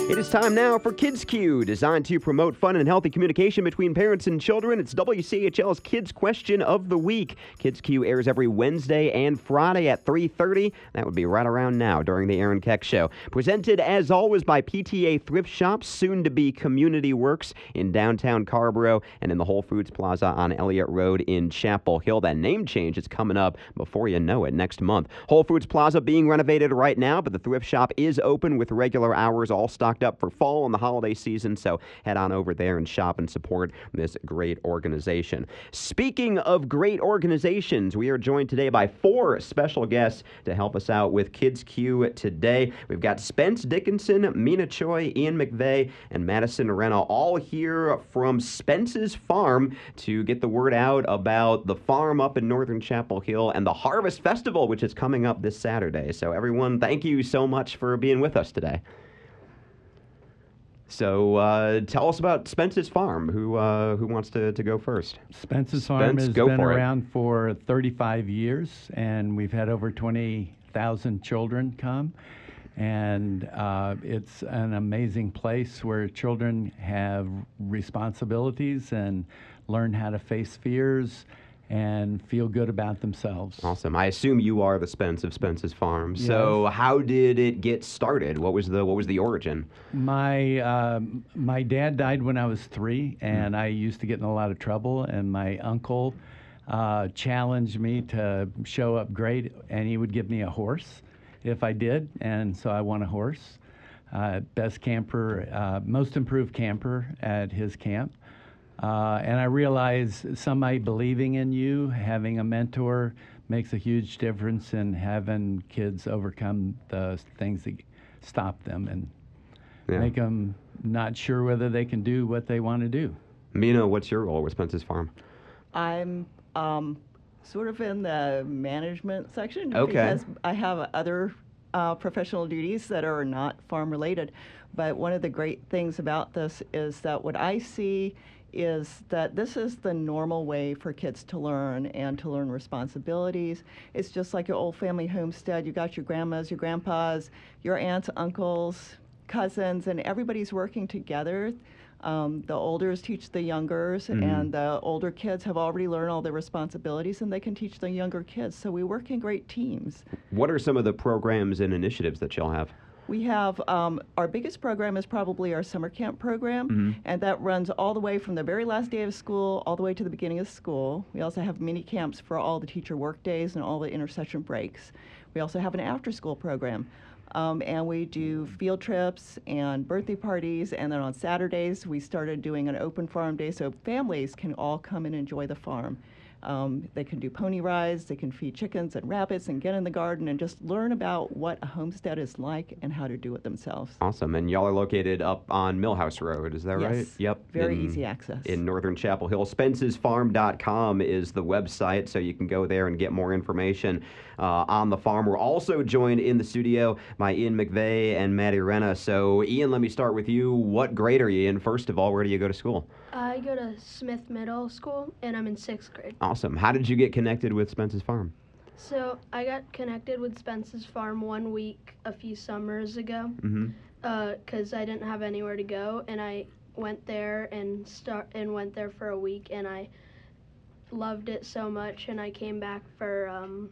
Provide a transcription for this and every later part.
It is time now for Kids Q, designed to promote fun and healthy communication between parents and children. It's WCHL's Kids Question of the Week. Kids Q airs every Wednesday and Friday at 3:30. That would be right around now during the Aaron Keck Show. Presented, as always, by PTA Thrift Shop, soon to be Community Works in downtown Carrboro and in the Whole Foods Plaza on Elliott Road in Chapel Hill. That name change is coming up before you know it next month. Whole Foods Plaza being renovated right now, but the thrift shop is open with regular hours, all stocked up for fall and the holiday season, so head on over there and shop and support this great organization. Speaking of great organizations, we are joined today by 4 special guests to help us out with Kids Q today. We've got Spence Dickinson, Mina Choi, Ian McVeigh, and Madison Renna, all here from Spence's Farm to get the word out about the farm up in Northern Chapel Hill and the Harvest Festival, which is coming up this Saturday. So everyone, thank you so much for being with us today. So tell us about Spence's Farm. Who wants to go first? Spence's Farm has been around for 35 years, and we've had over 20,000 children come. And it's an amazing place where children have responsibilities and learn how to face fears and feel good about themselves. Awesome. I assume you are the Spence of Spence's Farm. Yes. So how did it get started? What was the origin? My dad died when I was 3, and I used to get in a lot of trouble. And my uncle challenged me to show up great, and he would give me a horse if I did. And so I won a horse. Best camper, most improved camper at his camp. And I realize somebody believing in you, having a mentor, makes a huge difference in having kids overcome the things that stop them and make them not sure whether they can do what they want to do. Mina, what's your role with Spence's Farm? I'm sort of in the management section because I have other professional duties that are not farm related. But one of the great things about this is that what I see is that this is the normal way for kids to learn and to learn responsibilities. It's just like your old family homestead. You got your grandmas, your grandpas, your aunts, uncles, cousins, and everybody's working together. The olders teach the youngers, and the older kids have already learned all their responsibilities, and they can teach the younger kids. So we work in great teams. What are some of the programs and initiatives that y'all have? We have, our biggest program is probably our summer camp program, and that runs all the way from the very last day of school all the way to the beginning of school. We also have mini camps for all the teacher work days and all the intercession breaks. We also have an after-school program, and we do field trips and birthday parties, and then on Saturdays we started doing an open farm day so families can all come and enjoy the farm. They can do pony rides, they can feed chickens and rabbits and get in the garden and just learn about what a homestead is like and how to do it themselves. Awesome. And y'all are located up on Millhouse Road, is that right? Yes. Yep. Very easy access. In Northern Chapel Hill. SpencesFarm.com is the website, so you can go there and get more information on the farm. We're also joined in the studio by Ian McVeigh and Maddie Renna. So, Ian, let me start with you. What grade are you in? First of all, where do you go to school? I go to Smith Middle School, and I'm in 6th grade. Awesome. How did you get connected with Spence's Farm? So I got connected with Spence's Farm 1 week a few summers ago because I didn't have anywhere to go, and I went there and went there for a week, and I loved it so much, and I came back for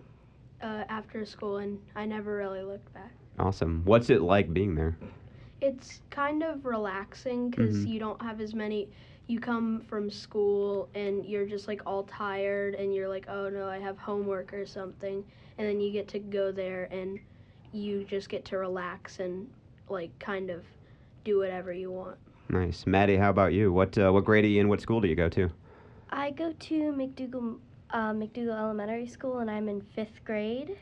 after school, and I never really looked back. Awesome. What's it like being there? It's kind of relaxing because you don't have as many. You come from school and you're just like all tired and you're like, oh no, I have homework or something. And then you get to go there and you just get to relax and like kind of do whatever you want. Nice. Maddie, how about you? What grade are you in? What school do you go to? I go to McDougal Elementary School, and I'm in 5th grade.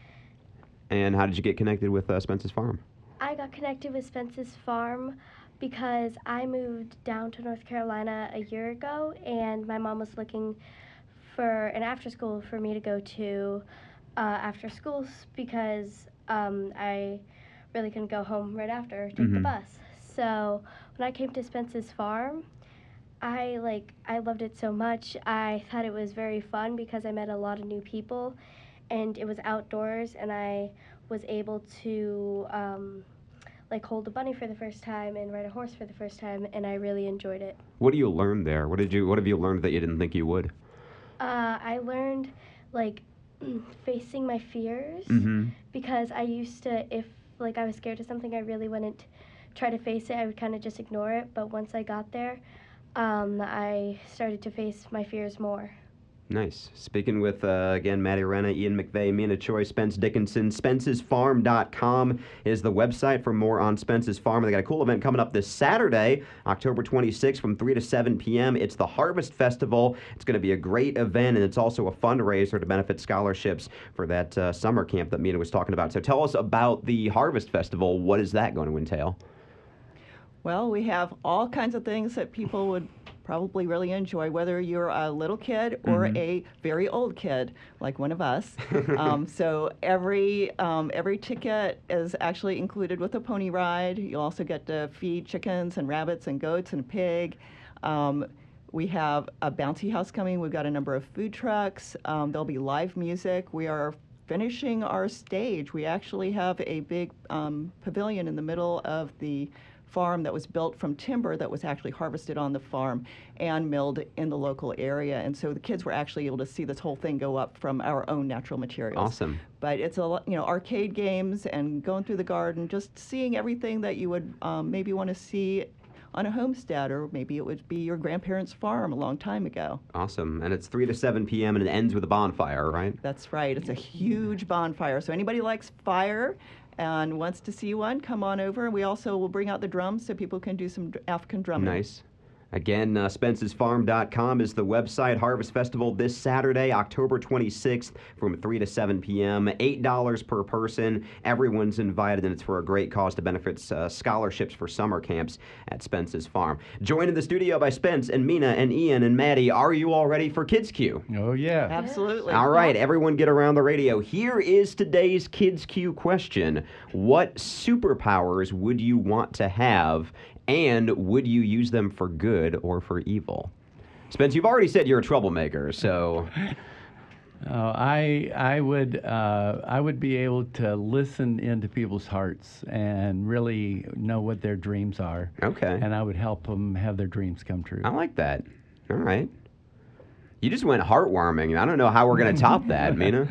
And how did you get connected with Spence's Farm? I got connected with Spence's Farm because I moved down to North Carolina a year ago, and my mom was looking for an after school for me to go to after schools because I really couldn't go home right after or take the bus. So when I came to Spence's Farm, I loved it so much. I thought it was very fun because I met a lot of new people, and it was outdoors, and I was able to like hold a bunny for the first time and ride a horse for the first time, and I really enjoyed it. What do you learn there? What have you learned that you didn't think you would? I learned like facing my fears because I used to, if like I was scared of something, I really wouldn't try to face it. I would kind of just ignore it. But once I got there, I started to face my fears more. Nice. Speaking with, again, Maddie Renna, Ian McVeigh, Mina Choi, Spence Dickinson. Spence'sFarm.com is the website for more on Spence's Farm. They got a cool event coming up this Saturday, October 26th from 3 to 7 p.m. It's the Harvest Festival. It's going to be a great event, and it's also a fundraiser to benefit scholarships for that summer camp that Mina was talking about. So tell us about the Harvest Festival. What is that going to entail? Well, we have all kinds of things that people would probably really enjoy, whether you're a little kid or a very old kid, like one of us. So every ticket is actually included with a pony ride. You also get to feed chickens and rabbits and goats and pig. We have a bouncy house coming. We've got a number of food trucks. There'll be live music. We are finishing our stage. We actually have a big pavilion in the middle of the farm that was built from timber that was actually harvested on the farm and milled in the local area. And so the kids were actually able to see this whole thing go up from our own natural materials. Awesome. But it's arcade games and going through the garden, just seeing everything that you would maybe want to see on a homestead, or maybe it would be your grandparents' farm a long time ago. Awesome. And it's 3 to 7 p.m. and it ends with a bonfire, right? That's right. It's a huge bonfire. So anybody likes fire and wants to see one, come on over. We also will bring out the drums so people can do some African drumming. Nice. Again, Spence'sFarm.com is the website. Harvest Festival this Saturday, October 26th from 3 to 7 p.m. $8 per person. Everyone's invited, and it's for a great cause to benefit scholarships for summer camps at Spence's Farm. Joined in the studio by Spence and Mina and Ian and Maddie. Are you all ready for Kids Q? Oh, yeah. Absolutely. All right, everyone get around the radio. Here is today's Kids Q question. What superpowers would you want to have, and would you use them for good or for evil? Spence, you've already said you're a troublemaker, so... I would be able to listen into people's hearts and really know what their dreams are. Okay. And I would help them have their dreams come true. I like that. All right. You just went heartwarming. I don't know how we're going to top that, Mina.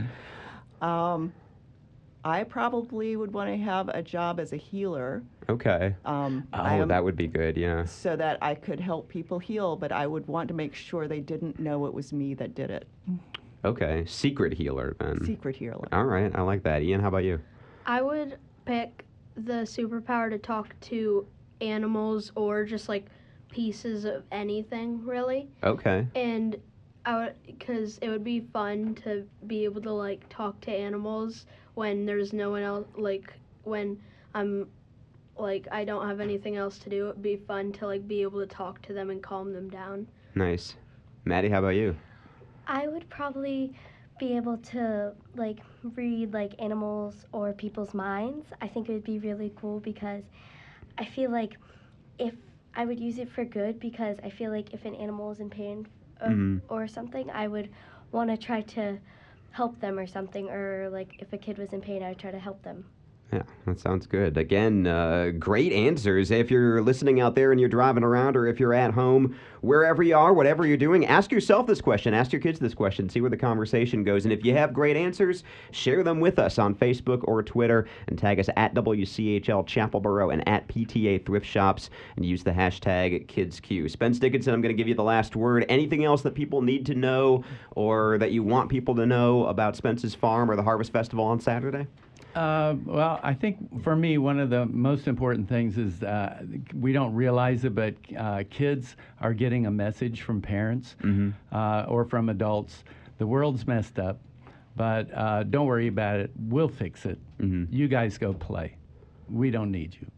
I probably would want to have a job as a healer. Okay. That would be good, yeah. So that I could help people heal, but I would want to make sure they didn't know it was me that did it. Okay. Secret healer, then. Secret healer. All right. I like that. Ian, how about you? I would pick the superpower to talk to animals or just like pieces of anything, really. Okay. And because it would be fun to be able to like talk to animals when there's no one else, like when I'm like I don't have anything else to do. It'd be fun to like be able to talk to them and calm them down. Nice. Maddie, how about you? I would probably be able to like read like animals or people's minds. I think it would be really cool because I feel like if I would use it for good, because I feel like if an animal is in pain or something, I would want to try to help them or something, or like if a kid was in pain, I would try to help them. Yeah, that sounds good. Again, great answers. If you're listening out there and you're driving around, or if you're at home, wherever you are, whatever you're doing, ask yourself this question. Ask your kids this question. See where the conversation goes. And if you have great answers, share them with us on Facebook or Twitter and tag us at WCHL Chapelboro and at PTA Thrift Shops and use the hashtag KidsQ. Spence Dickinson, I'm going to give you the last word. Anything else that people need to know or that you want people to know about Spence's Farm or the Harvest Festival on Saturday? Well, I think for me, one of the most important things is we don't realize it, but kids are getting a message from parents or from adults. The world's messed up, but don't worry about it. We'll fix it. You guys go play. We don't need you.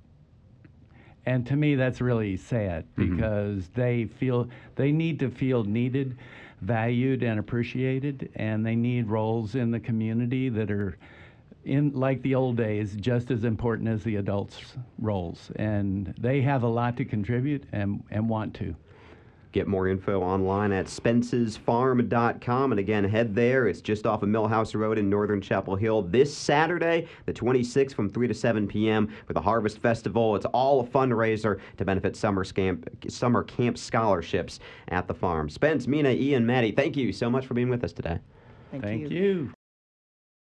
And to me, that's really sad because they need to feel needed, valued, and appreciated, and they need roles in the community that are, in like the old days, just as important as the adults' roles. And they have a lot to contribute and want to. Get more info online at spencesfarm.com. And again, head there. It's just off of Millhouse Road in Northern Chapel Hill this Saturday, the 26th, from 3 to 7 p.m. for the Harvest Festival. It's all a fundraiser to benefit summer camp scholarships at the farm. Spence, Mina, Ian, Maddie, thank you so much for being with us today. Thank you.